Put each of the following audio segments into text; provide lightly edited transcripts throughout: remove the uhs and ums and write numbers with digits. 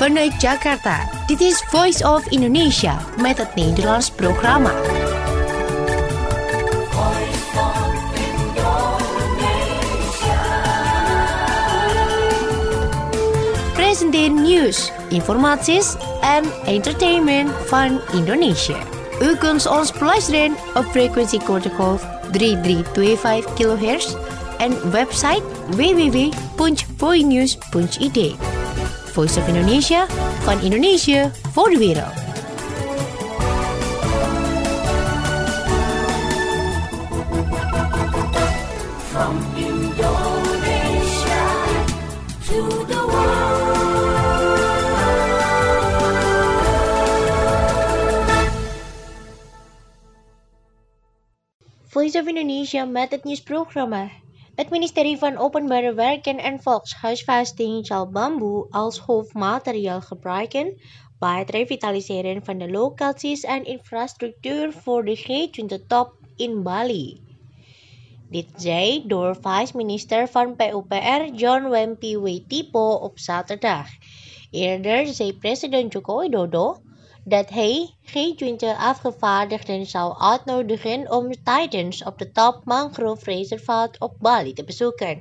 Vanuit Jakarta, dit is Voice of Indonesia met het Nederlands programma. Presenteer nieuws, informaties en entertainment van Indonesië. U kunt ons beluisteren op frequentiegolf 3325 kHz en website www.voinews.id. Voice of Indonesia, van Indonesië voor de wereld. From Indonesia to the world. Voice of Indonesia met het nieuwsprogramma. Het ministerie van Openbare Werken en Volkshuisvesting zal bamboe als hoofdmateriaal gebruiken bij het revitaliseren van de locaties en infrastructuur voor de G20-top in Bali. Dit zei door vice-minister van PUPR John Wempi Wetipo op zaterdag. Eerder zei president Joko Widodo dat hij G20-afgevaardigden zou uitnodigen om tijdens op de top mangrovereservaat op Bali te bezoeken.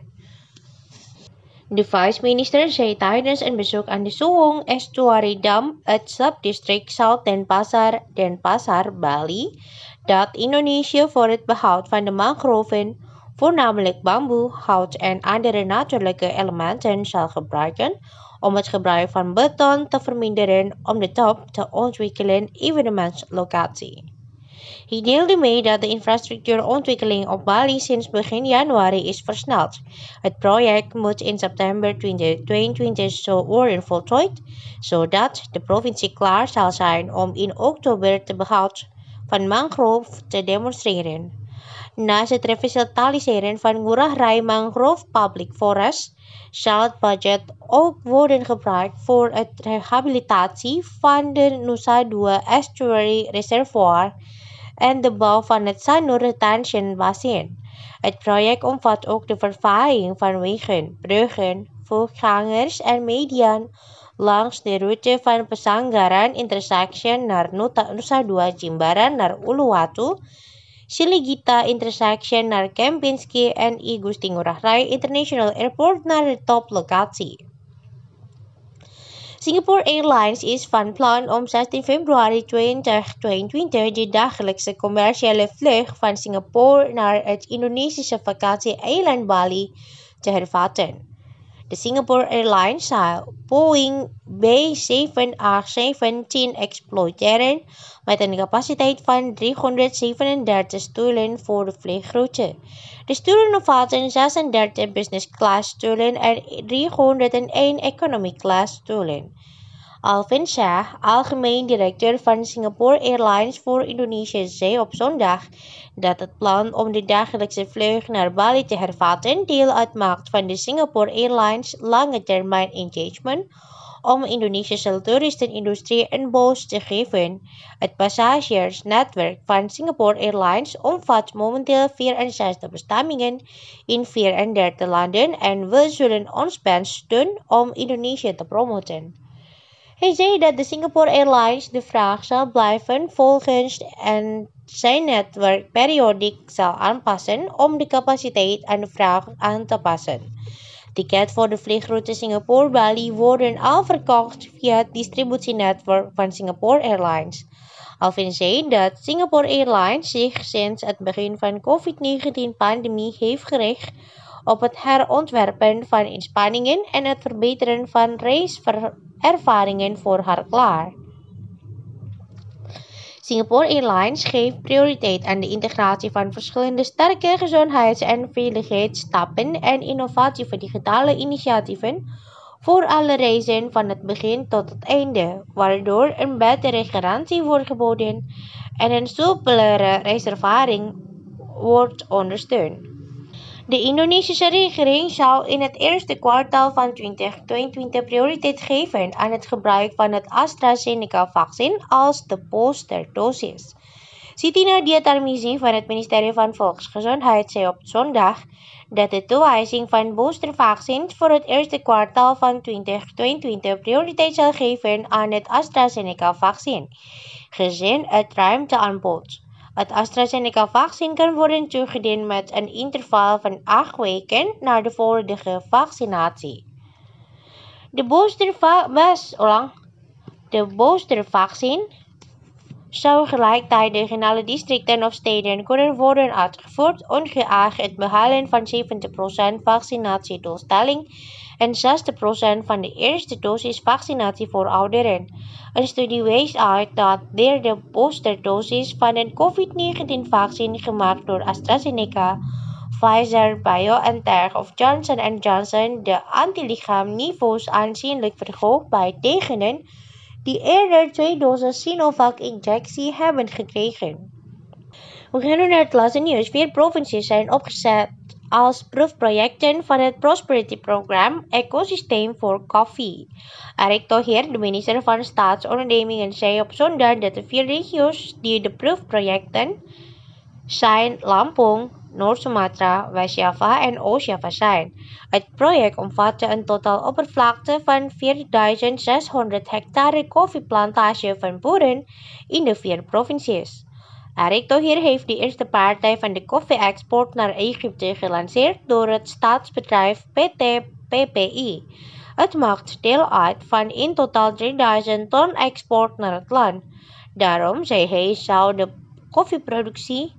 De vice-minister zei tijdens een bezoek aan de Suwung Estuary Dam, het subdistrict South Denpasar, Bali, dat Indonesië voor het behoud van de mangroven, voornamelijk bamboe, hout en andere natuurlijke elementen zal gebruiken om het gebruik van beton te verminderen om de top te ontwikkelen evenementslocatie. Hij deelde mee dat de infrastructuurontwikkeling op Bali sinds begin januari is versneld. Het project moet in september 2022 zo worden voltooid, zodat de provincie klaar zal zijn om in oktober het behoud van mangrove te demonstreren. Naast het revitaliseren van Ngurah Rai Mangrove Public Forest zal het budget ook worden gebruikt voor het rehabilitatie van de Nusa Dua Estuary Reservoir en de bouw van het Sanur Retention Basin. Het project omvat ook de verfraaing van wegen, bruggen, voetgangers en median langs de route van Pesanggaran Intersection naar Nusa Dua Jimbaran naar Uluwatu, Siligita Intersection naar Kempinski en I Gusti Ngurah Rai International Airport naar de toplocatie. Singapore Airlines is van plan om 16 februari 2022 de dagelijkse commerciële vlucht van Singapore naar het Indonesische vakantie-eiland Bali te hervatten. De Singapore Airlines zal Boeing B787-10 exploiteren met een capaciteit van 337 stoelen voor de vluchtroute. De stoelen omvatten 36 business class stoelen en 301 economy class stoelen. Alvin Shah, algemeen directeur van Singapore Airlines voor Indonesië, zei op zondag dat het plan om de dagelijkse vlucht naar Bali te hervatten deel uitmaakt van de Singapore Airlines lange termijn engagement om Indonesische toeristenindustrie een boost te geven. Het passagiersnetwerk van Singapore Airlines omvat momenteel 64 bestemmingen in 34 landen en we zullen ons best doen om Indonesië te promoten. Hij zei dat de Singapore Airlines de vraag zal blijven volgen en zijn netwerk periodiek zal aanpassen om de capaciteit aan de vraag aan te passen. Tickets voor de vluchtroute Singapore-Bali worden al verkocht via het distributienetwerk van Singapore Airlines. Alvin zei dat Singapore Airlines zich sinds het begin van de COVID-19-pandemie heeft gericht op het herontwerpen van inspanningen en het verbeteren van reiservaringen voor haar klaar. Singapore Airlines geeft prioriteit aan de integratie van verschillende sterke gezondheids- en veiligheidsstappen en innovatieve digitale initiatieven voor alle reizen van het begin tot het einde, waardoor een betere garantie wordt geboden en een soepelere reiservaring wordt ondersteund. De Indonesische regering zal in het eerste kwartaal van 2022 prioriteit geven aan het gebruik van het AstraZeneca-vaccin als de boosterdosis. Siti Nadia Tarmizi van het ministerie van Volksgezondheid zei op zondag dat de toewijzing van boostervaccins voor het eerste kwartaal van 2022 prioriteit zal geven aan het AstraZeneca-vaccin, gezien het ruimteaanbod. Het AstraZeneca-vaccin kan worden toegediend met een interval van 8 weken na de volledige vaccinatie. De boostervaccin zou gelijktijdig in alle districten of steden kunnen worden uitgevoerd, ongeacht het behalen van 70% vaccinatiedoelstelling en 60% van de eerste dosis vaccinatie voor ouderen. Een studie wees uit dat de boosterdosis van een COVID-19-vaccin gemaakt door AstraZeneca, Pfizer, BioNTech of Johnson & Johnson de antilichaamniveaus aanzienlijk verhoogt bij degenen die eerder 2 doses Sinovac-injectie hebben gekregen. We gaan nu naar het laatste nieuws. 4 provincies zijn opgezet als proefprojecten van het Prosperity Program Ecosysteem voor Koffie. Erik Thohir, de minister van Staatsondernemingen, zei op zondag dat de 4 regio's die de proefprojecten zijn Lampung, Noord-Sumatra, West-Java en Oost-Java zijn. Het project omvatte een totaal oppervlakte van 4.600 hectare koffieplantage van boeren in de 4 provincies. Erik Thohir heeft de eerste partij van de koffie-export naar Egypte gelanceerd door het staatsbedrijf PT PPI. Het maakt deel uit van in totaal 3.000 ton export naar het land. Daarom, zei hij, zou de koffieproductie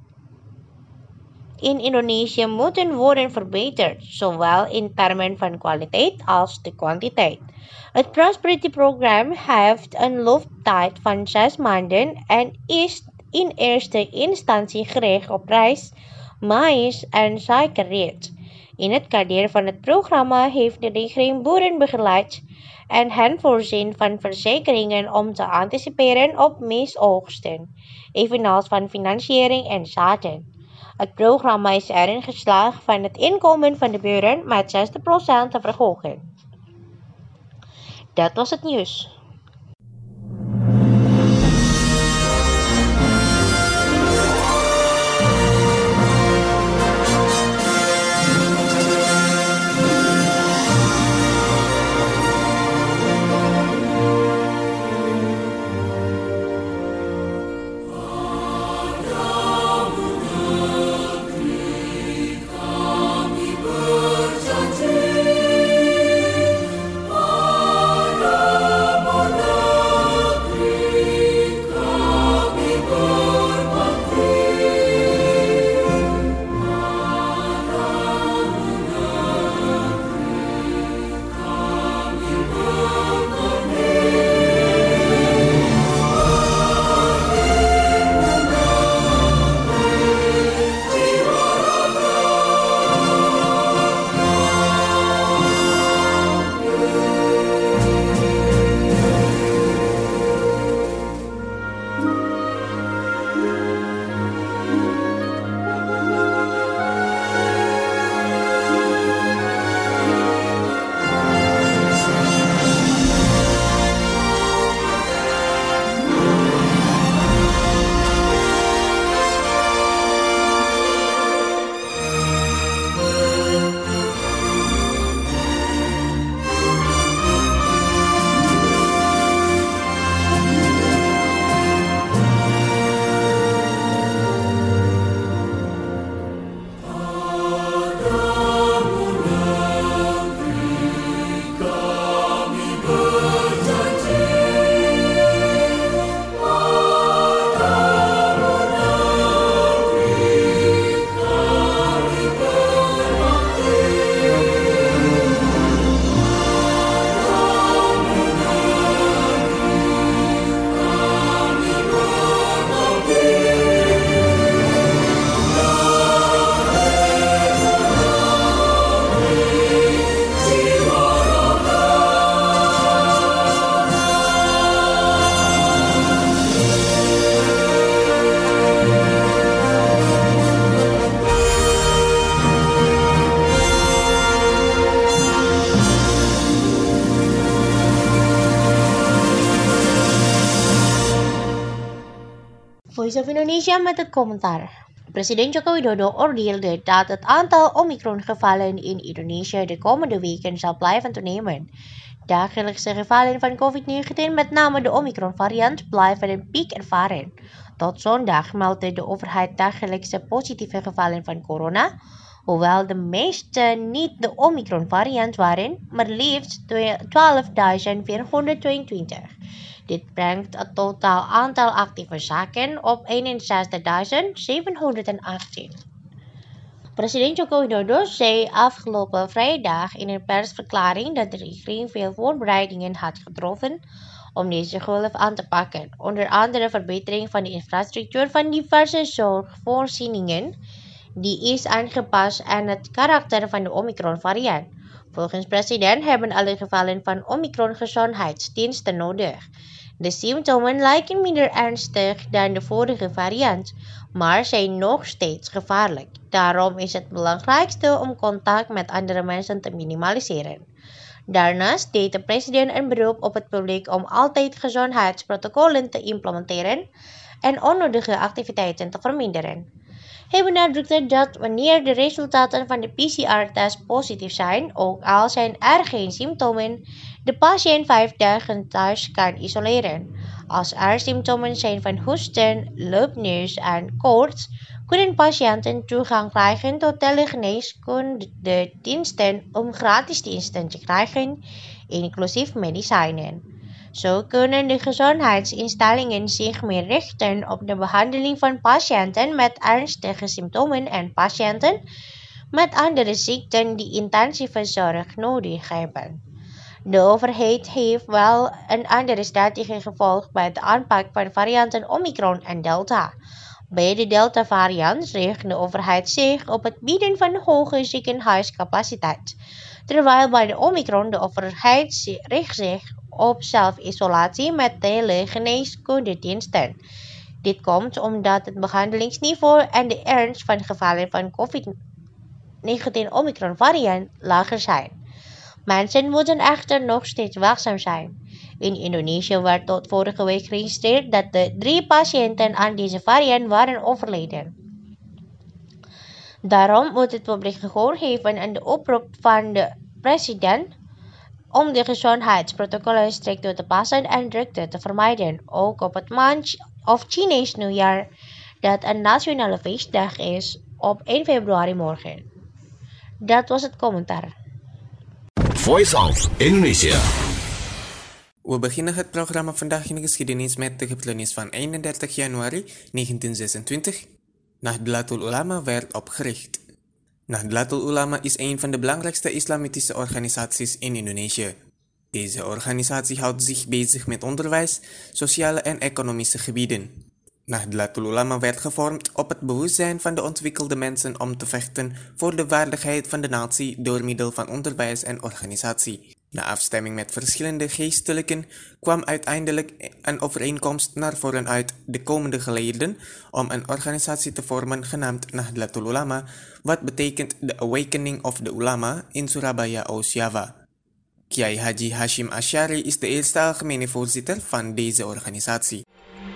in Indonesië moeten worden verbeterd, zowel in termen van kwaliteit als de kwantiteit. Het Prosperity Program heeft een looptijd van 6 maanden en is in eerste instantie gericht op rijst, maïs en suikerriet. In het kader van het programma heeft de regering boeren begeleid en hen voorzien van verzekeringen om te anticiperen op misoogsten, evenals van financiering en zaden. Het programma is erin geslaagd van het inkomen van de boeren met 60% te verhogen. Dat was het nieuws. Voice of Indonesia met het commentaar. President Joko Widodo oordeelde dat het aantal Omicron-gevallen in Indonesië de komende weken zal blijven toenemen. Dagelijkse gevallen van COVID-19, met name de Omicron-variant, blijven een piek ervaren. Tot zondag meldde de overheid dagelijkse positieve gevallen van corona, hoewel de meeste niet de Omicron-variant waren, maar liefst 12.422. Dit brengt het totaal aantal actieve zaken op 61.718. President Joko Widodo zei afgelopen vrijdag in een persverklaring dat de regering veel voorbereidingen had getroffen om deze golf aan te pakken, onder andere verbetering van de infrastructuur van diverse zorgvoorzieningen, die is aangepast aan het karakter van de Omicron-variant. Volgens president hebben alle gevallen van Omicron gezondheidsdiensten nodig. De symptomen lijken minder ernstig dan de vorige variant, maar zijn nog steeds gevaarlijk. Daarom is het belangrijkste om contact met andere mensen te minimaliseren. Daarnaast deed de president een beroep op het publiek om altijd gezondheidsprotocollen te implementeren en onnodige activiteiten te verminderen. Hij benadrukte dat wanneer de resultaten van de PCR-test positief zijn, ook al zijn er geen symptomen, de patiënt 5 dagen thuis kan isoleren. Als er symptomen zijn van hoesten, loopneus en koorts, kunnen patiënten toegang krijgen tot telegeneeskundediensten om gratis diensten te krijgen, inclusief medicijnen. Zo kunnen de gezondheidsinstellingen zich meer richten op de behandeling van patiënten met ernstige symptomen en patiënten met andere ziekten die intensieve zorg nodig hebben. De overheid heeft wel een andere strategie gevolgd bij de aanpak van varianten Omicron en Delta. Bij de Delta-variant richt de overheid zich op het bieden van hoge ziekenhuiscapaciteit, terwijl bij de Omicron de overheid richt zich op zelfisolatie met telegeneeskundediensten. Dit komt omdat het behandelingsniveau en de ernst van gevallen van COVID-19 Omicron-variant lager zijn. Mensen moeten echter nog steeds waakzaam zijn. In Indonesië werd tot vorige week geregistreerd dat de 3 patiënten aan deze variant waren overleden. Daarom moet het publiek gehoor geven aan de oproep van de president om de gezondheidsprotocollen strikt toe te passen en drukte te vermijden, ook op het maand of Chinees nieuwjaar, dat een nationale feestdag is op 1 februari morgen. Dat was het commentaar. Voice of Indonesia. We beginnen het programma Vandaag in de Geschiedenis met de gebeurtenis van 31 januari 1926. Nahdlatul Ulama werd opgericht. Nahdlatul Ulama is een van de belangrijkste islamitische organisaties in Indonesië. Deze organisatie houdt zich bezig met onderwijs, sociale en economische gebieden. Nahdlatul Ulama werd gevormd op het bewustzijn van de ontwikkelde mensen om te vechten voor de waardigheid van de natie door middel van onderwijs en organisatie. Na afstemming met verschillende geestelijken kwam uiteindelijk een overeenkomst naar voren uit de komende geleerden om een organisatie te vormen genaamd Nahdlatul Ulama, wat betekent The Awakening of the Ulama in Surabaya, Oost-Java. Kiai Haji Hashim Asyari is de eerste algemene voorzitter van deze organisatie.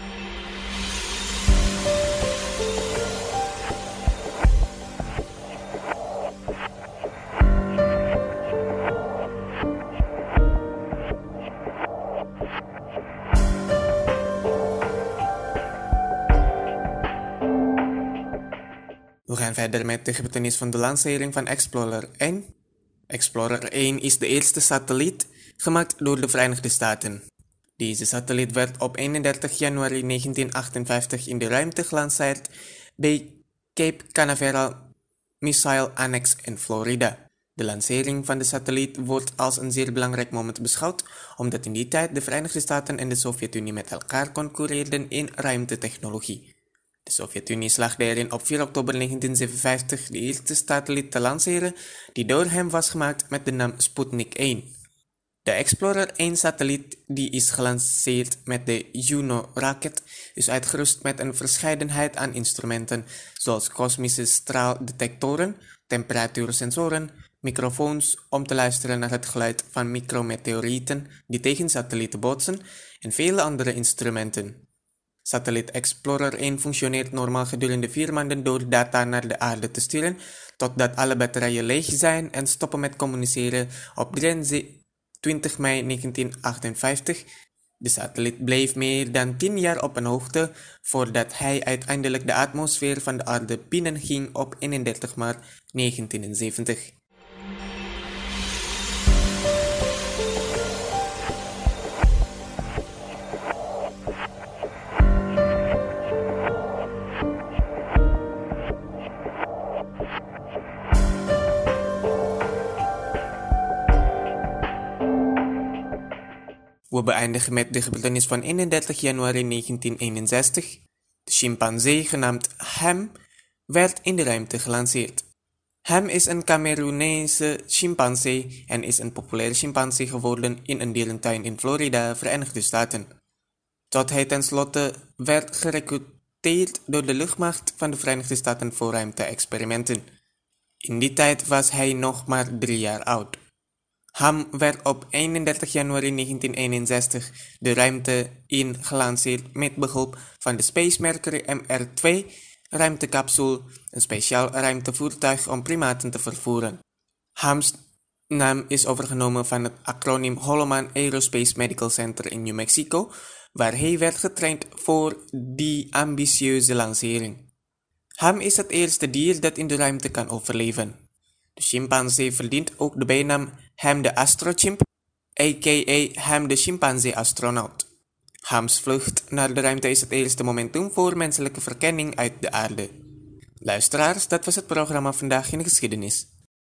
We gaan verder met de gebeurtenis van de lancering van Explorer 1. Explorer 1 is de eerste satelliet gemaakt door de Verenigde Staten. Deze satelliet werd op 31 januari 1958 in de ruimte gelanceerd bij Cape Canaveral Missile Annex in Florida. De lancering van de satelliet wordt als een zeer belangrijk moment beschouwd, omdat in die tijd de Verenigde Staten en de Sovjet-Unie met elkaar concurreerden in ruimtetechnologie. De Sovjet-Unie slaagde erin op 4 oktober 1957 de eerste satelliet te lanceren die door hem was gemaakt met de naam Sputnik 1. De Explorer 1 satelliet, die is gelanceerd met de Juno-raket, is uitgerust met een verscheidenheid aan instrumenten zoals kosmische straaldetectoren, temperatuursensoren, microfoons om te luisteren naar het geluid van micrometeorieten die tegen satellieten botsen en vele andere instrumenten. Satelliet Explorer 1 functioneert normaal gedurende 4 maanden door data naar de aarde te sturen, totdat alle batterijen leeg zijn en stoppen met communiceren op 23 mei 1958. De satelliet bleef meer dan 10 jaar op een hoogte voordat hij uiteindelijk de atmosfeer van de aarde binnenging op 31 maart 1970. We beëindigen met de gebeurtenis van 31 januari 1961. De chimpansee genaamd Ham werd in de ruimte gelanceerd. Ham is een Cameroenese chimpansee en is een populaire chimpansee geworden in een dierentuin in Florida, Verenigde Staten. Tot hij tenslotte werd gerecruiteerd door de luchtmacht van de Verenigde Staten voor ruimte-experimenten. In die tijd was hij nog maar 3 jaar oud. Ham werd op 31 januari 1961 de ruimte in gelanceerd met behulp van de Space Mercury MR2 ruimtecapsule, een speciaal ruimtevoertuig om primaten te vervoeren. Ham's naam is overgenomen van het acroniem Holloman Aerospace Medical Center in New Mexico, waar hij werd getraind voor die ambitieuze lancering. Ham is het eerste dier dat in de ruimte kan overleven. De chimpansee verdient ook de bijnaam Ham de Astrochimp, a.k.a. Ham de chimpansee-astronaut. Ham's vlucht naar de ruimte is het eerste momentum voor menselijke verkenning uit de aarde. Luisteraars, dat was het programma Vandaag in de Geschiedenis.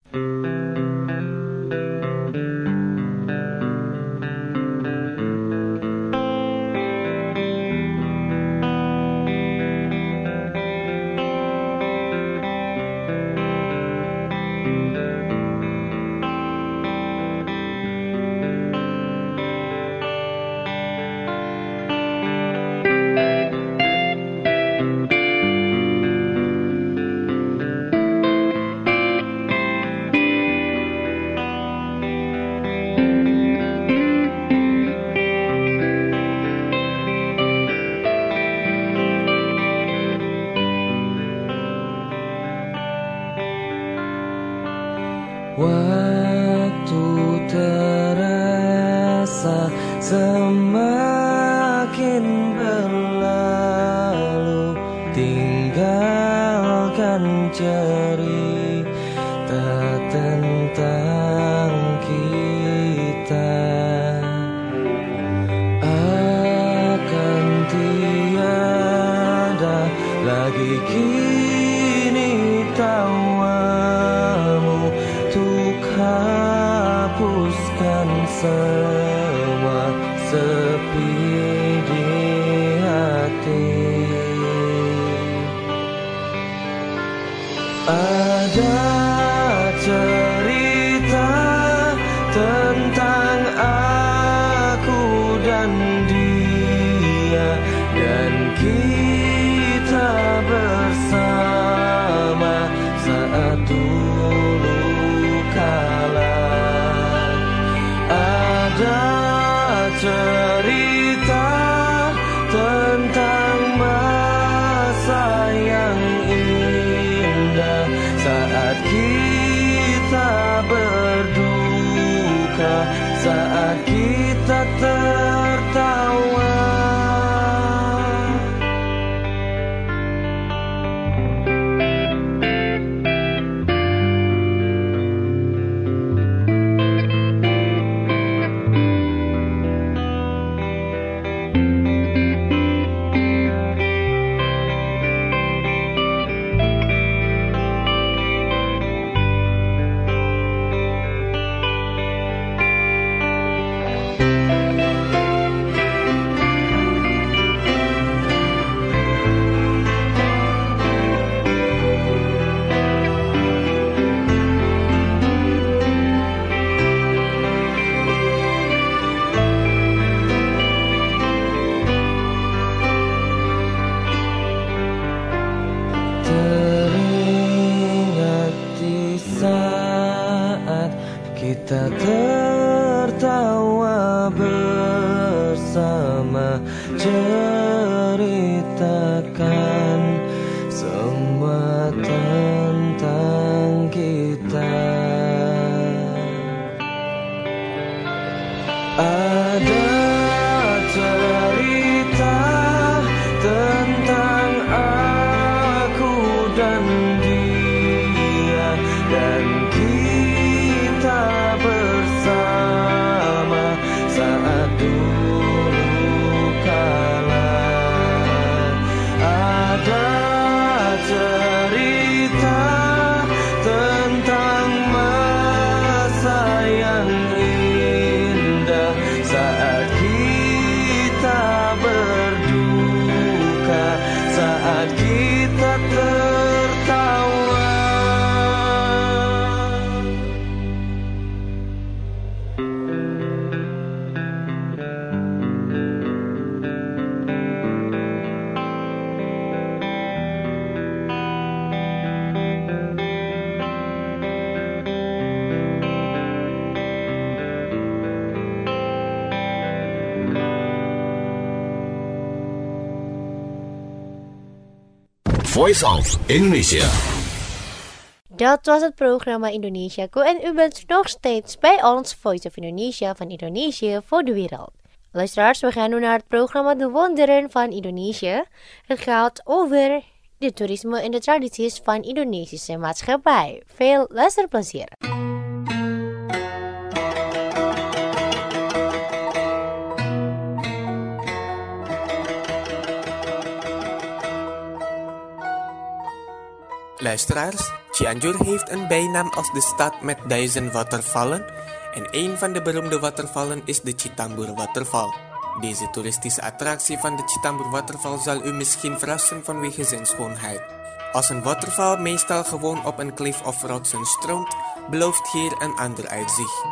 Waktu terasa semakin berlalu, tinggalkan cerita tentang kita. Akan tiada lagi kini tawamu untuk hapuskan semua sepi di hati. Ada cerita tentang aku dan dia, dan kita bersama saat dulu kala. Ada cerita tentang masa yang indah saat kita berduka, saat kita tertawa. Teringat di saat kita tertawa bersama, cerita Voice of Indonesia. Dat was het programma Indonesia Go en u bent nog steeds bij ons Voice of Indonesia van Indonesië voor de wereld. Luisteraars, we gaan nu naar het programma De Wonderen van Indonesië. Het gaat over de toerisme en de tradities van Indonesische maatschappij. Veel luisterplezier. Luisteraars, Cianjur heeft een bijnaam als de stad met 1000 watervallen en een van de beroemde watervallen is de Citambur waterval. Deze toeristische attractie van de Citambur waterval zal u misschien verrassen vanwege zijn schoonheid. Als een waterval meestal gewoon op een klif of rotsen stroomt, belooft hier een ander uitzicht.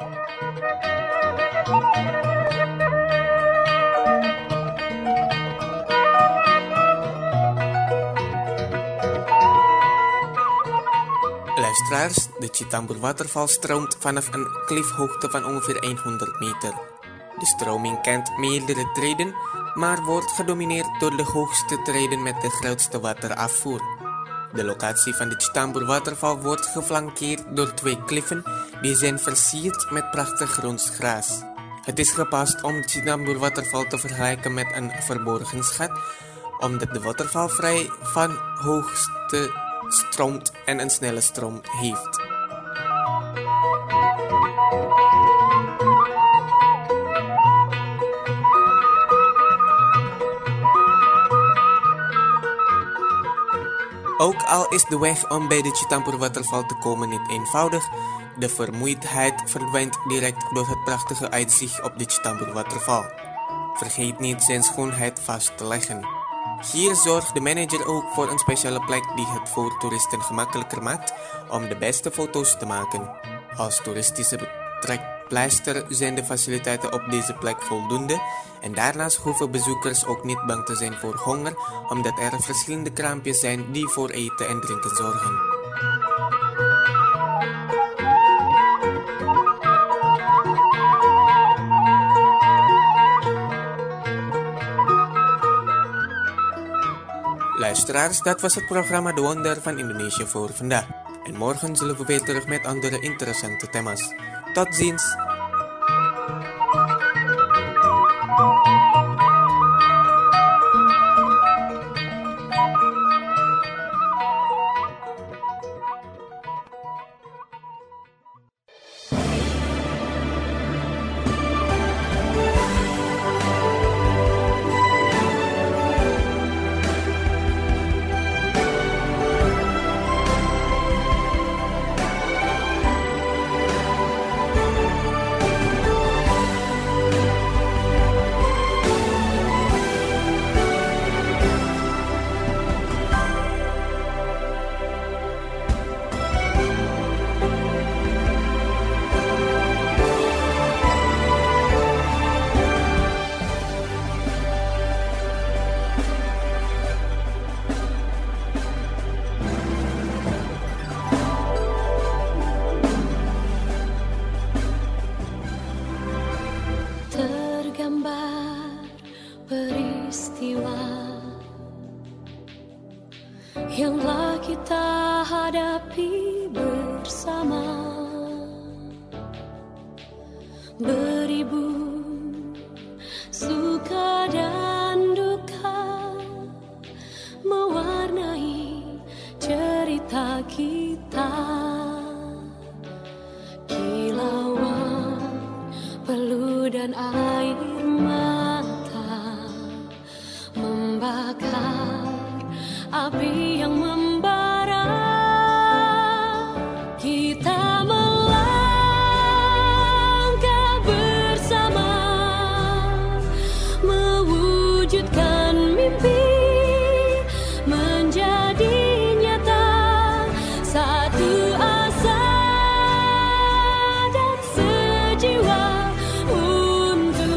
Luisteraars, de Citambur waterval stroomt vanaf een klifhoogte van ongeveer 100 meter. De stroming kent meerdere treden, maar wordt gedomineerd door de hoogste treden met de grootste waterafvoer. De locatie van de Citambur waterval wordt geflankeerd door 2 kliffen die zijn versierd met prachtig groens gras. Het is gepast om de Citambur waterval te vergelijken met een verborgen schat, omdat de waterval vrij van hoogste stroomt en een snelle stroom heeft. Ook al is de weg om bij de Citambur waterval te komen niet eenvoudig, de vermoeidheid verdwijnt direct door het prachtige uitzicht op de Citambur waterval. Vergeet niet zijn schoonheid vast te leggen. Hier zorgt de manager ook voor een speciale plek die het voor toeristen gemakkelijker maakt om de beste foto's te maken. Als toeristische trekpleister zijn de faciliteiten op deze plek voldoende en daarnaast hoeven bezoekers ook niet bang te zijn voor honger, omdat er verschillende kraampjes zijn die voor eten en drinken zorgen. Luisteraars, dat was het programma De Wonder van Indonesië voor vandaag. En morgen zullen we weer terug met andere interessante thema's. Tot ziens! yang telah kita hadapi bersama, beribu suka dan duka mewarnai cerita kita. Kilauan peluh dan air mata membakar api yang membara. Kita melangkah bersama, mewujudkan mimpi menjadi nyata. Satu asa dan sejiwa untuk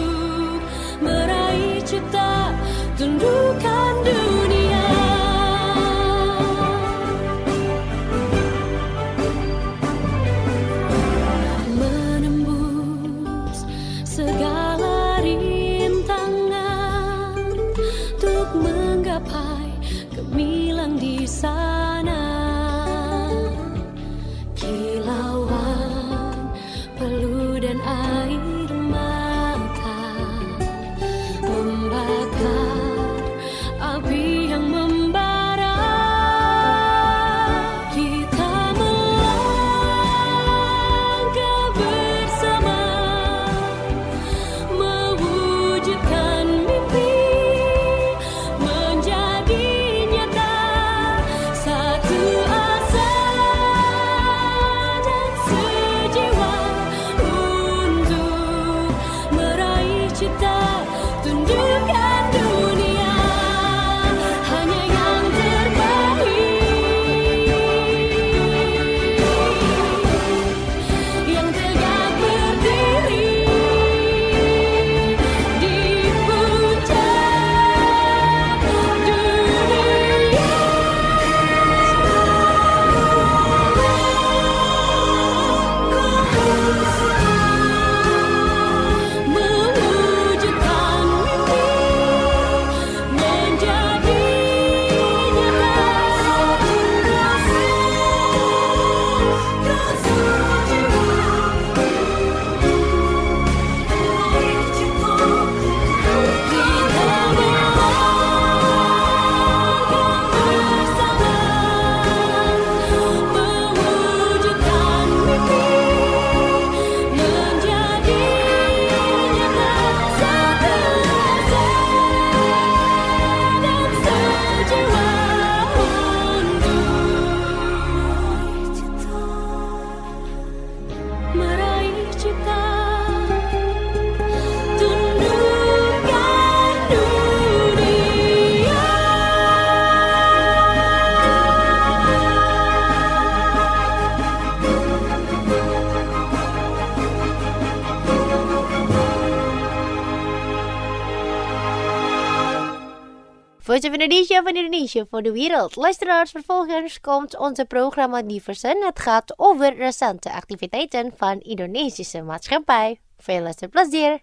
Voice of Indonesia van Indonesia voor de wereld. Luisteraars, vervolgens komt onze programma Diversen. Het gaat over recente activiteiten van Indonesische maatschappij. Veel luisterplezier!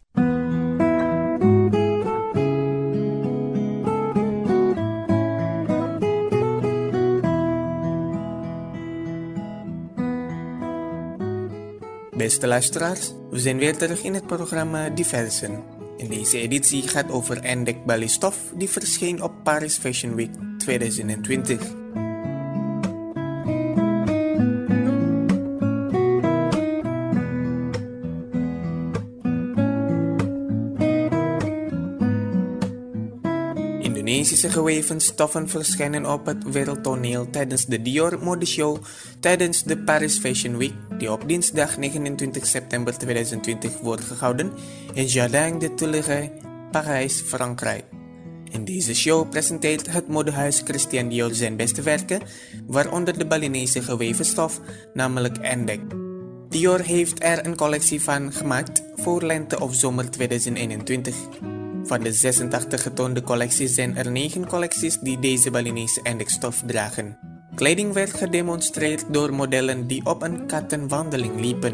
Beste luisteraars, we zijn weer terug in het programma Diversen. In deze editie gaat over Endek Bali Stof die verscheen op Paris Fashion Week 2020. Indonesische geweven stoffen verschijnen op het wereldtoneel tijdens de Dior modeshow tijdens de Paris Fashion Week die op dinsdag 29 september 2020 wordt gehouden in Jardin des Tuileries, Parijs, Frankrijk. In deze show presenteert het modehuis Christian Dior zijn beste werken, waaronder de Balinese geweven stof, namelijk Endek. Dior heeft er een collectie van gemaakt voor lente of zomer 2021. Van de 86 getoonde collecties zijn er 9 collecties die deze Balinese Endek-stof dragen. Kleding werd gedemonstreerd door modellen die op een kattenwandeling liepen.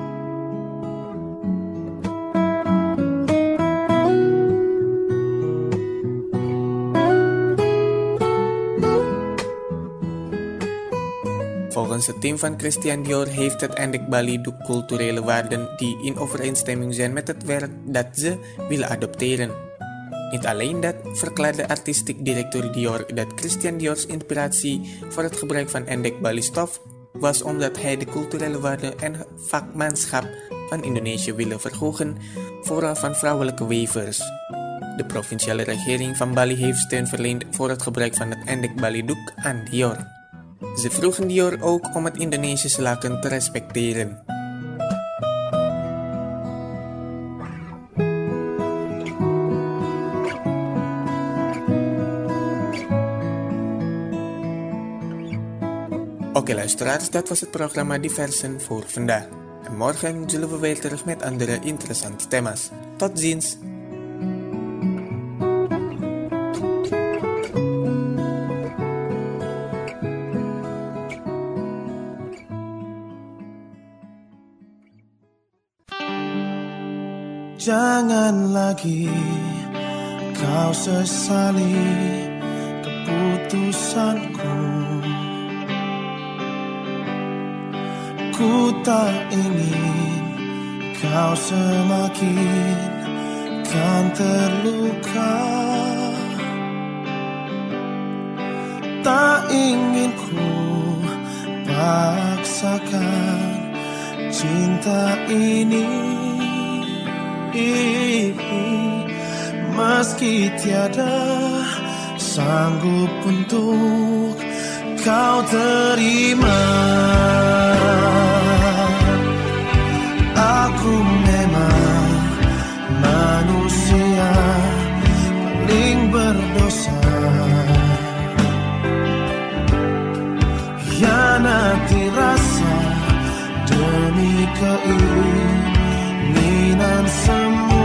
Volgens het team van Christian Dior heeft het Endek Bali doek culturele waarden die in overeenstemming zijn met het werk dat ze willen adopteren. Niet alleen dat, verklaarde artistiek directeur Dior dat Christian Dior's inspiratie voor het gebruik van Endek Bali stof was omdat hij de culturele waarden en vakmanschap van Indonesië wilde verhogen, vooral van vrouwelijke wevers. De provinciale regering van Bali heeft steun verleend voor het gebruik van het Endek Bali doek aan Dior. Ze vroegen Dior ook om het Indonesische laken te respecteren. Oké luisteraars, dat was het programma Diversen voor vandaag. En morgen zullen we weer terug met andere interessante thema's. Tot ziens! Jangan lagi kau sesali keputusanku. Ku tak ingin kau semakin kan terluka. Tak ingin ku paksakan cinta ini. Meski tiada sanggup untuk kau terima, aku memang manusia paling berdosa. Hianati rasa demi keinginan semu.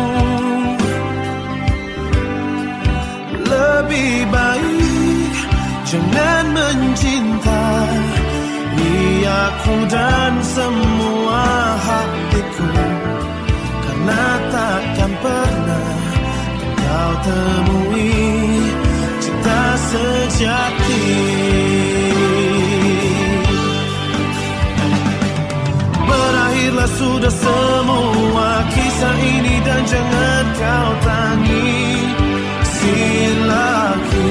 Lebih baik jangan mencintai aku dan semua hatiku, karena takkan pernah kau temui cinta sejati. Berakhirlah sudah semua kisah ini dan jangan kau tangisi lagi.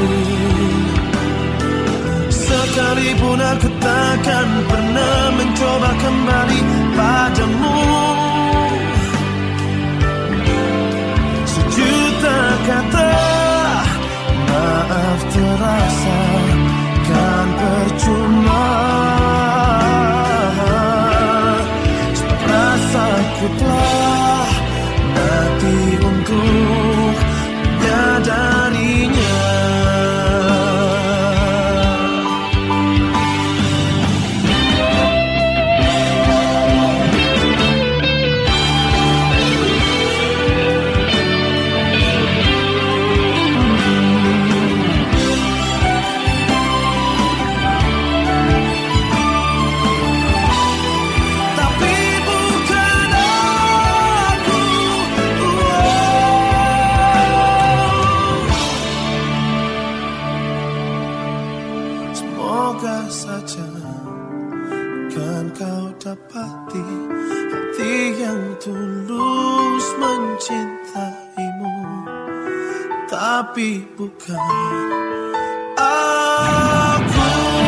Sekalipun aku takkan pernah mencoba kembali padamu. Sejuta kata maaf terasa kan percuma. Rasaku telah mati untuk menyadarinya. semoga saja kan kau dapati hati yang tulus mencintaimu, tapi bukan aku.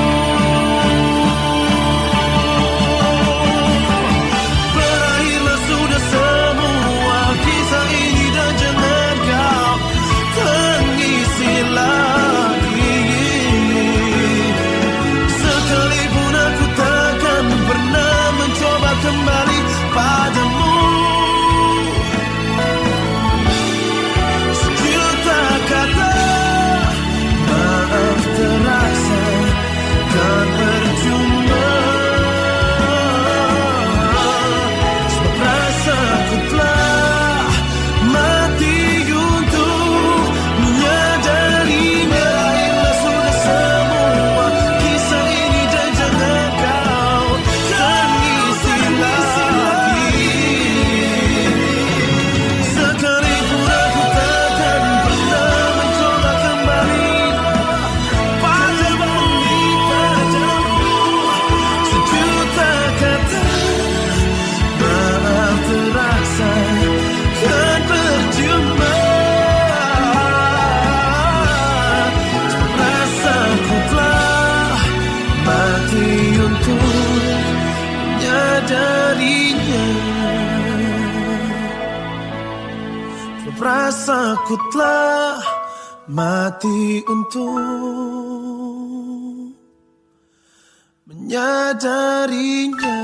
Berakhirlah sudah semua kisah ini dan jangan kau tangisi lagi. Sekalipun aku takkan pernah mencoba kembali padamu. Sejuta kata maaf terasa kan percuma, sebab rasaku telah mati untuk menyadarinya. Berakhirlah sudah semua kisah ini dan jangan kau tangisi lagi. Sekalipun aku takkan pernah mencoba kembali padamu. Sejuta kata maaf terasa kan percuma, sebab rasaku telah mati untuk menyadarinya. Sebab rasaku telah mati untuk menyadarinya.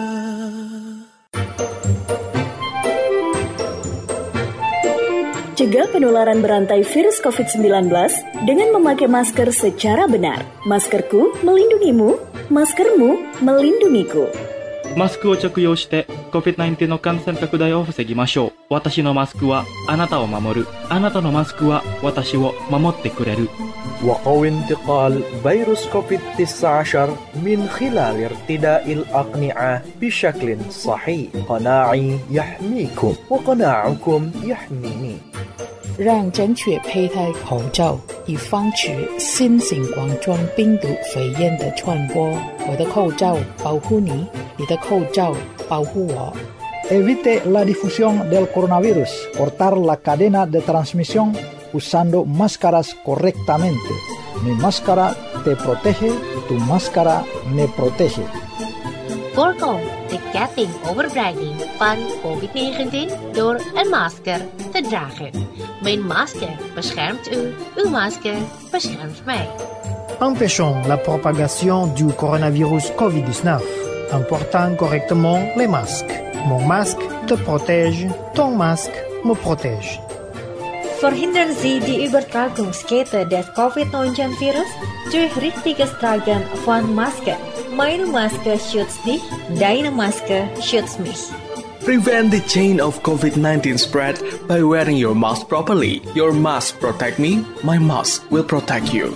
Cegah penularan berantai virus COVID-19 dengan memakai masker secara benar. Maskerku melindungimu, maskermu melindungiku. マスクを着用して COVID-19 の感染拡大を防ぎましょう。私のマスクはあなたを守る。あなたのマスクは私を守ってくれる。 وقو انتقال فيروس كوفيد-19 من خلال ارتداء الأقنعة بشكل صحيح. قناعي يحميكم وقناعكم يحميني. 让正确佩戴口罩，以防止新型冠状病毒肺炎的传播。我的口罩保护你，你的口罩保护我。 Evite la difusión del coronavirus. Cortar la cadena de transmisión usando máscaras correctamente. Mi máscara te protege, tu máscara me protege. Voorkom de ketting overbreiding van COVID-19 door een masker te dragen. Mijn masker beschermt u, uw masker beschermt mij. Empêchons la propagation du coronavirus COVID-19 en portant correctement les masques. Mon masque te protège, ton masque me protège. Verhindern Sie die Übertragungskette des Covid-19-Virus durch richtiges Tragen von Maske. Meine Maske schützt dich, deine Maske schützt mich. Prevent the chain of COVID-19 spread by wearing your mask properly. Your mask protect me, my mask will protect you.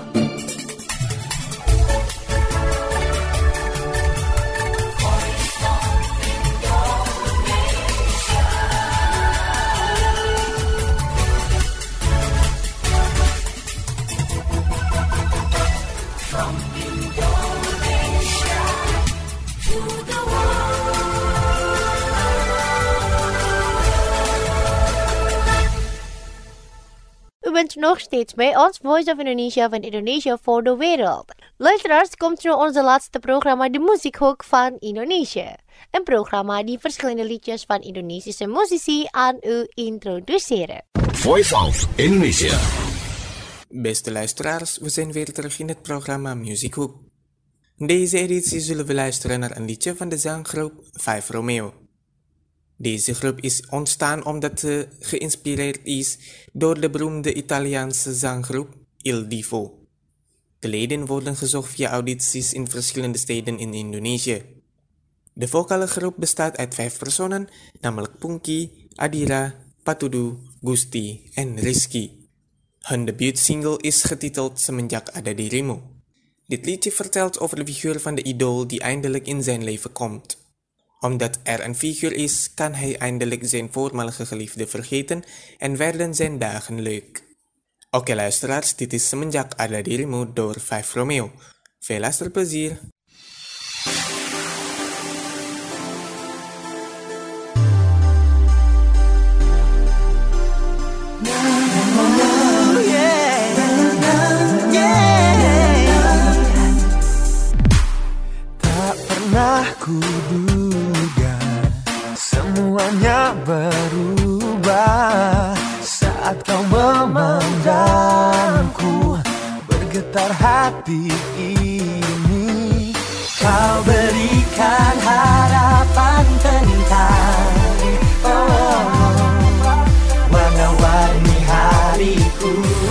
U bent nog steeds bij ons Voice of Indonesia van Indonesia voor de wereld. Luisteraars, komt nu onze laatste programma De Muziekhoek van Indonesië. Een programma die verschillende liedjes van Indonesische muzici aan u introduceren. Voice of Indonesia. Beste luisteraars, we zijn weer terug in het programma Muziekhoek. In deze editie zullen we luisteren naar een liedje van de zanggroep 5 Romeo. Deze groep is ontstaan omdat ze geïnspireerd is door de beroemde Italiaanse zanggroep Il Divo. De leden worden gezocht via audities in verschillende steden in Indonesië. De vocale groep bestaat uit 5 personen, namelijk Punky, Adira, Patudu, Gusti en Rizky. Hun debuutsingle is getiteld Semenjak Ada Dirimu. Dit liedje vertelt over de figuur van de idool die eindelijk in zijn leven komt. Omdat er een figuur is, kan hij eindelijk zijn voormalige geliefde vergeten en werden zijn dagen leuk. Oké luisteraars, dit is Semenjak Ada Dirimu door 5 Romeo. Velas terpelizir. Tak pernah kuduga semuanya berubah saat kau memandangku, bergetar hati ini. Kau berikan harapan tentang warna-warni hariku.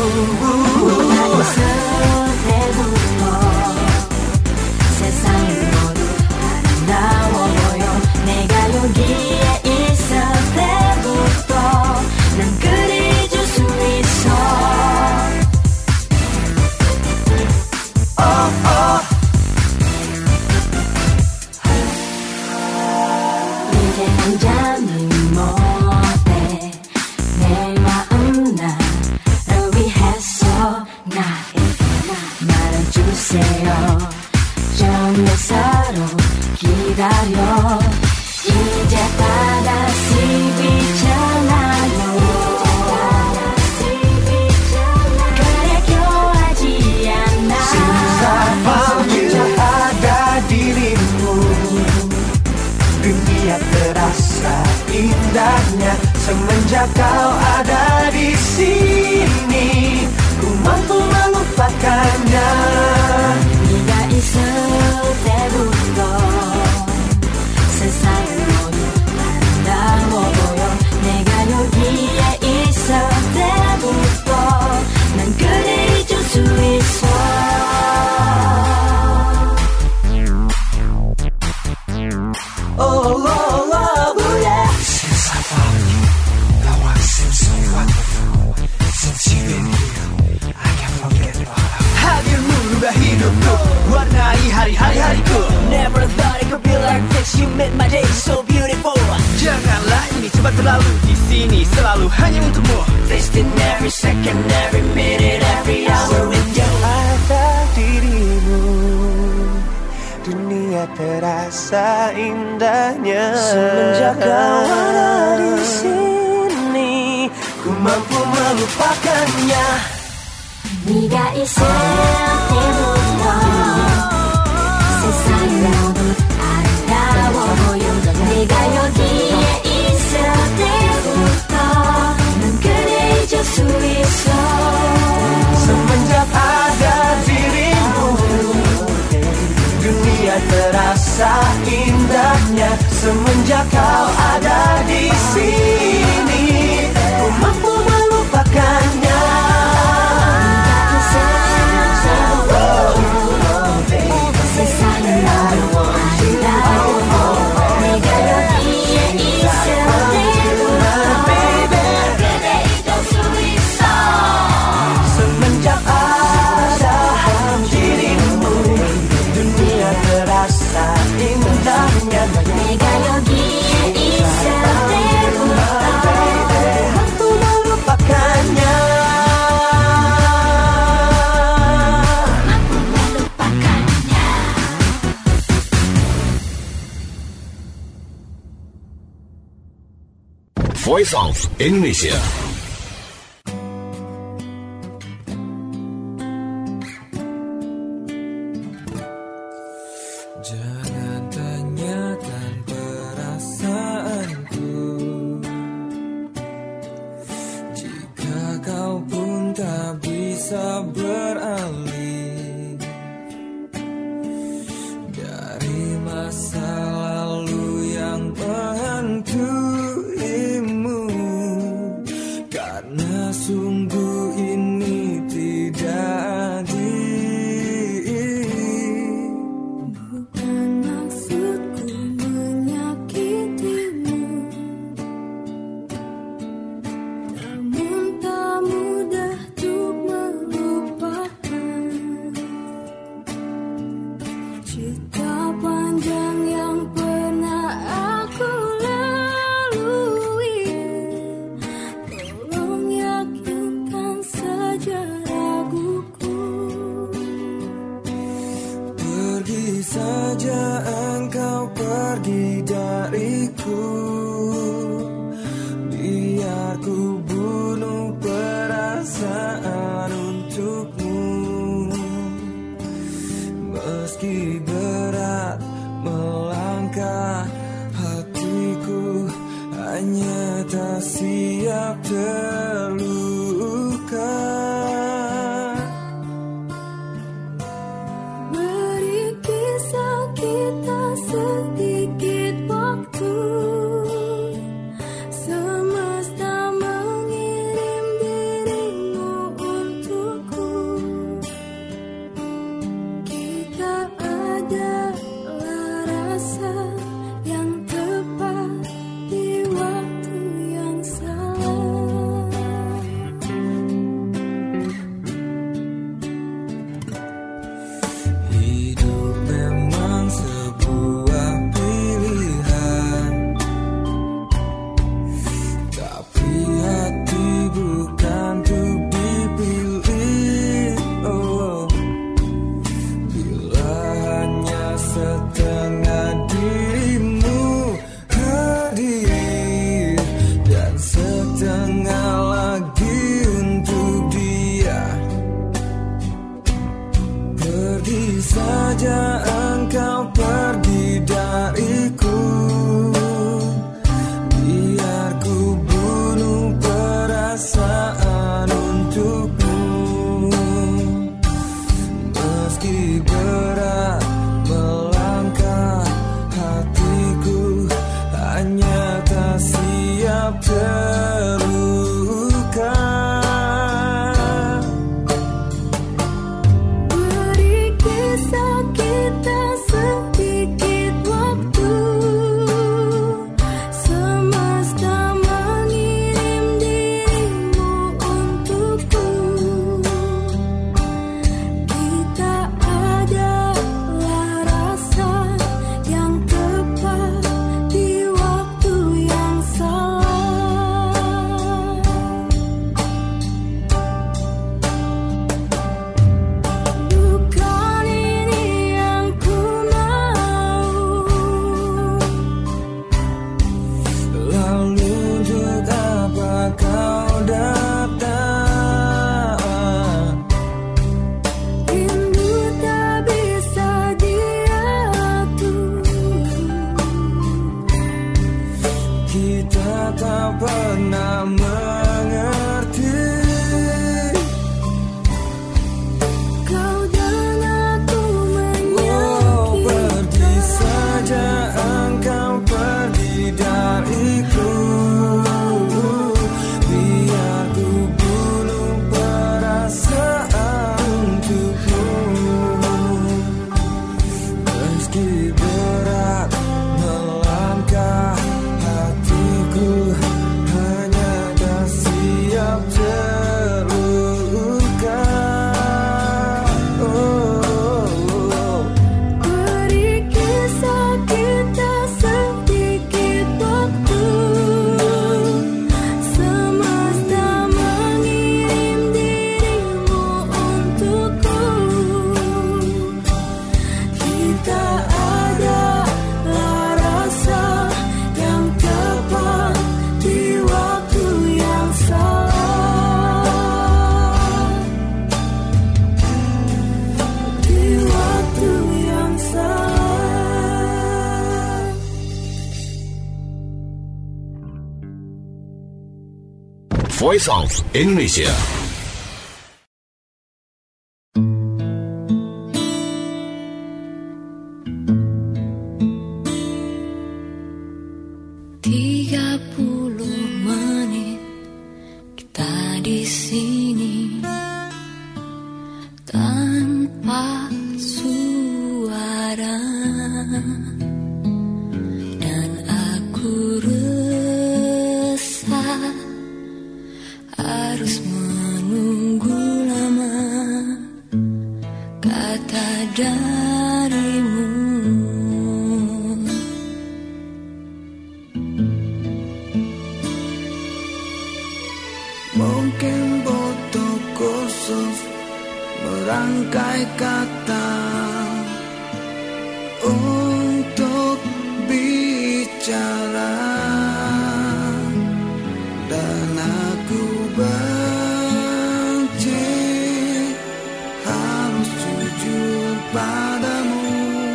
기다려 이제 다시 비춰나요 그래 교하지 않아 Semuanya ada dirimu, dunia terasa indahnya semenjak kau ada di sini. Ku mampu melupakannya. 네가 있을 때부터 세상은 모두 아름다워 보여. 내가 여기에 있을 때부터 난 그대 잊을 수 있어. Oh, oh, oh, yeah. Since I found you, the world seems so wonderful. Since you've been here, I can't forget about it. 하길 누르며 hidupku, warnai hari-hariku. Never thought it could be like this. You made my day so beautiful. Janganlah ini cepat berlalu, di sini selalu hanya untukmu. Wasting every second, every minute, every hour with you. Ada dirimu, dunia terasa indahnya semenjak kau ada di sini. Ku mampu melupakannya. 네가 있을 때부터 세상이 모두 아름다워 보여. 내가 여기에 있을 때부터 난 그대 잊을 수 있어. Semenjak ada dirimu, dunia terasa indahnya semenjak kau ada di sini. Ku mampu melupakannya. Semenjak ada dirimu, dunia terasa indahnya. 내가 여기에 있을 때부터 mampu melupakannya. Voice of Indonesia. Jangan tanyakan perasaanku, jika kau pun tak bisa beralih dari masa lalu yang menghantuimu, karena sungguh ini tidak adil. siap terluka. Beri kisah kita sedikit waktu. Semesta mengirim dirimu untukku. Kita adalah rasa yang tepat di waktu yang salah. Hidup memang sebuah pilihan, tapi hati bukan untuk dipilih. Oh, bila hanya setengah dirimu hadir dan setengah lagi untuk dia, pergi saja engkau pergi dariku. Biar ku bunuh perasaan untukmu. Meski berat melangkah, hatiku hanya tak siap terluka. Beri kisah kita sedikit waktu. Semesta mengirim dirimu untukku. Kita adalah rasa yang tepat di waktu yang salah. Bukan ini yang ku mau. Lalu untuk apa kau datang? Rindu tak bisa diatur. Kita tak pernah mengerti. Kau dan aku Oh, pergi menyakiti. saja engkau pergi dariku. Biar ku bunuh perasaan untukmu. Meski berat melangkah, hatiku hanya tak siap terluka. Oh, Beri kisah kita sedikit waktu. Semesta mengirim dirimu untukku. Kita adalah rasa yang tepat di waktu yang salah. Di waktu yang salah. Voice of Indonesia. Tiga puluh menit kita di sini tanpa suara, dan aku resah harus menunggu lama kata darimu. mungkin butuh khusus merangkai kata untuk bicara, dan aku benci harus jujur padamu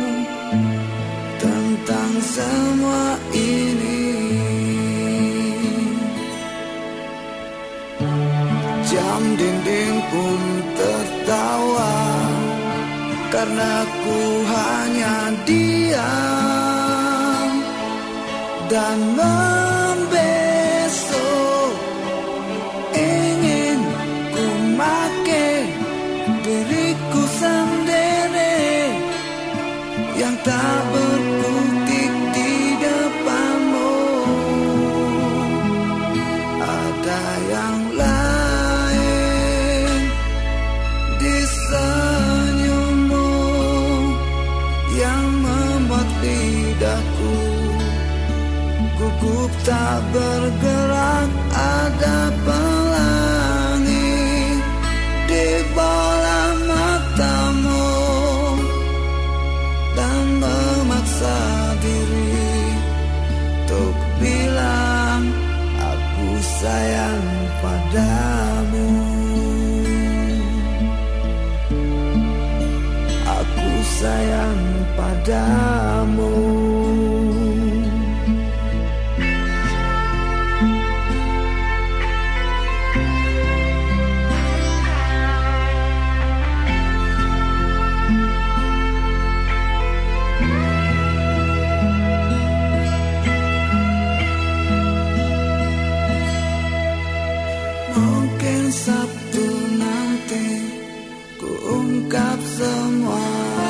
tentang semua ini. pun tertawa, karena ku hanya diam dan membeso. Ingin ku make diriku sendiri yang tak berkutik di depanmu. Ada yang lain di senyummu yang membuat lidahku gugup tak bergerak. Ada pelangi di bola matamu dan memaksa diri untuk bilang aku sayang padamu. Aku sayang padamu. Mungkin Sabtu nanti ku ungkap semua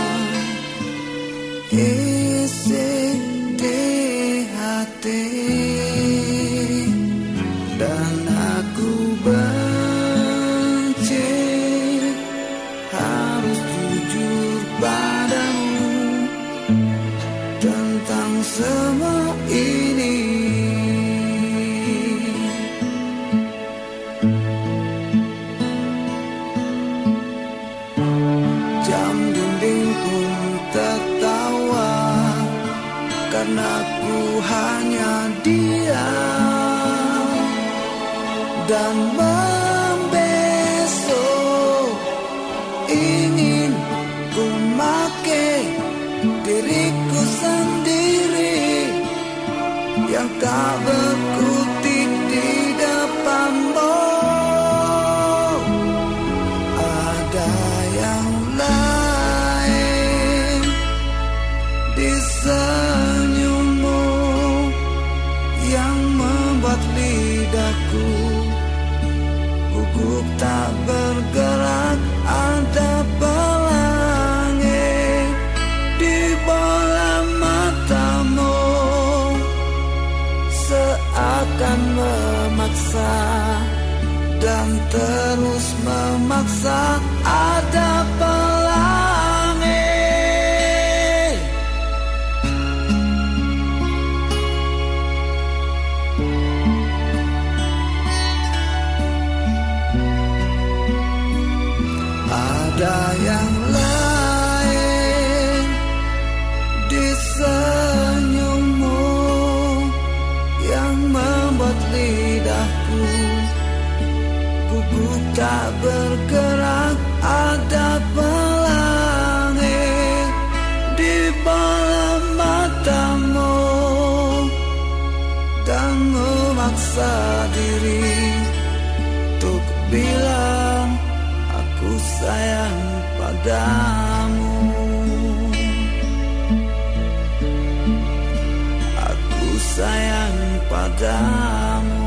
isi di hati, dan aku benci harus jujur padamu tentang semua ini. Jam dinding pun tertawa, karena ku hanya diam dan membeso. Ingin ku make diriku sendiri yang tak berkutik di depanmu. Ada yang lain di senyummu yang membuat lidahku gugup tak bergerak. Ada pelangi di bola matamu seakan memaksa dan terus memaksa. Ada pelangi ada yang lain di senyummu yang membuat lidahku gugup tak bergerak. Ada pelangi di bola matamu dan memaksa diri untuk bilang aku sayang padamu. Aku sayang padamu.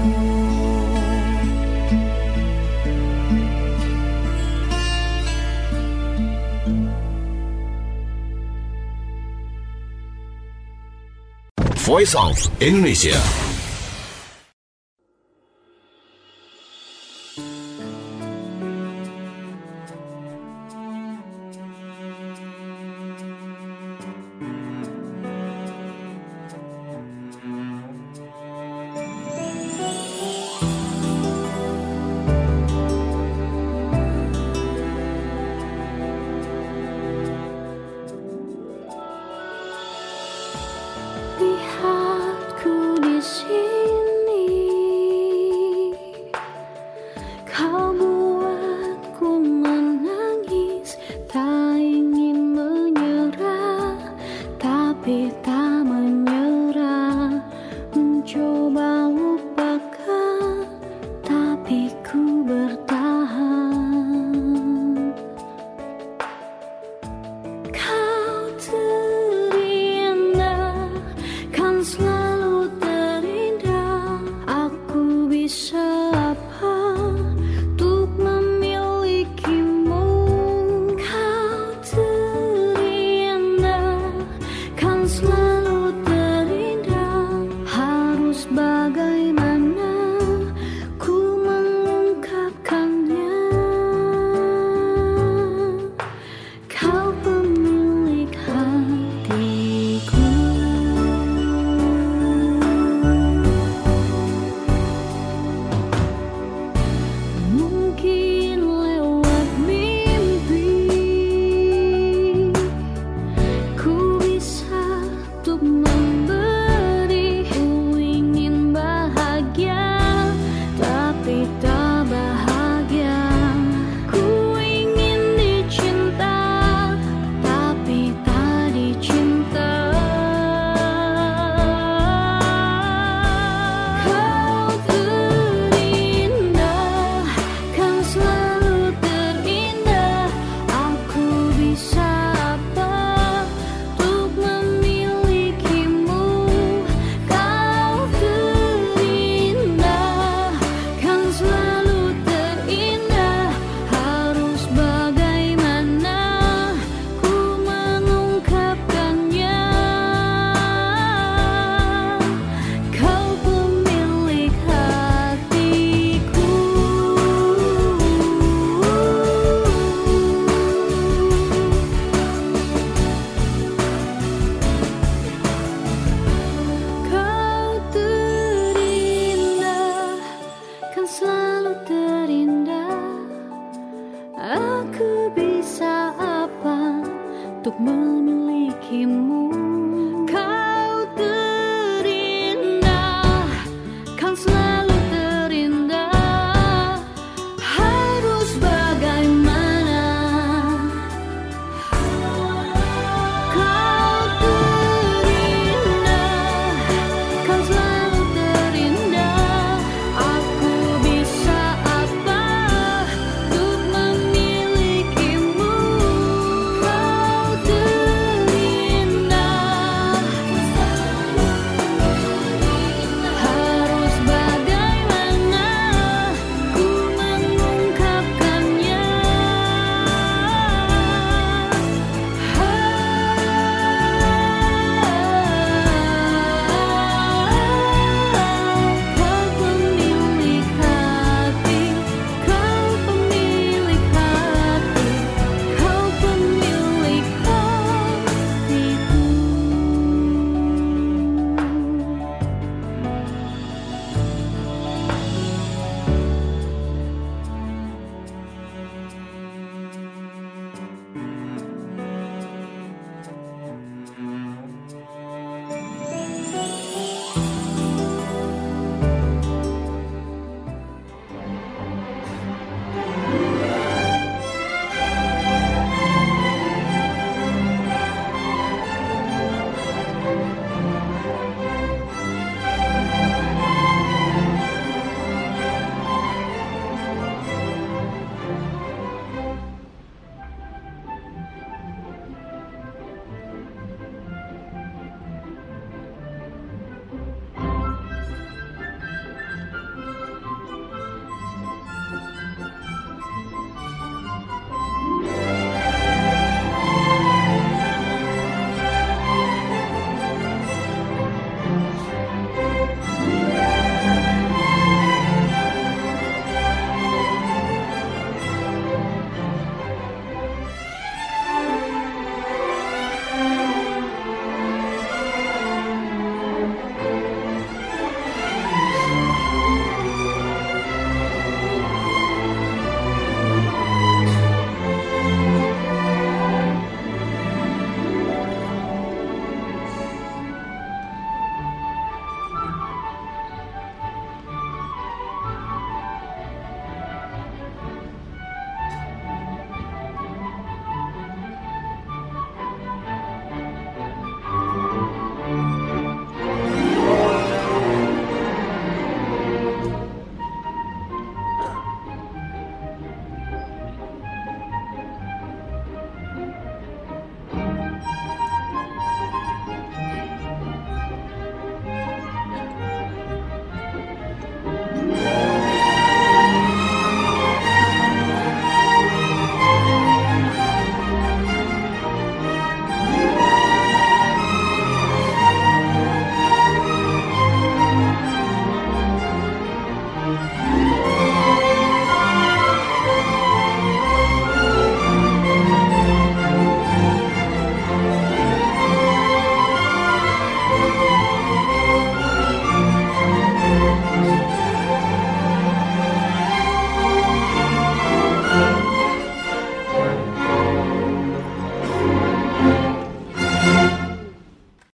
Voice of Indonesia. Ku bertahan smile.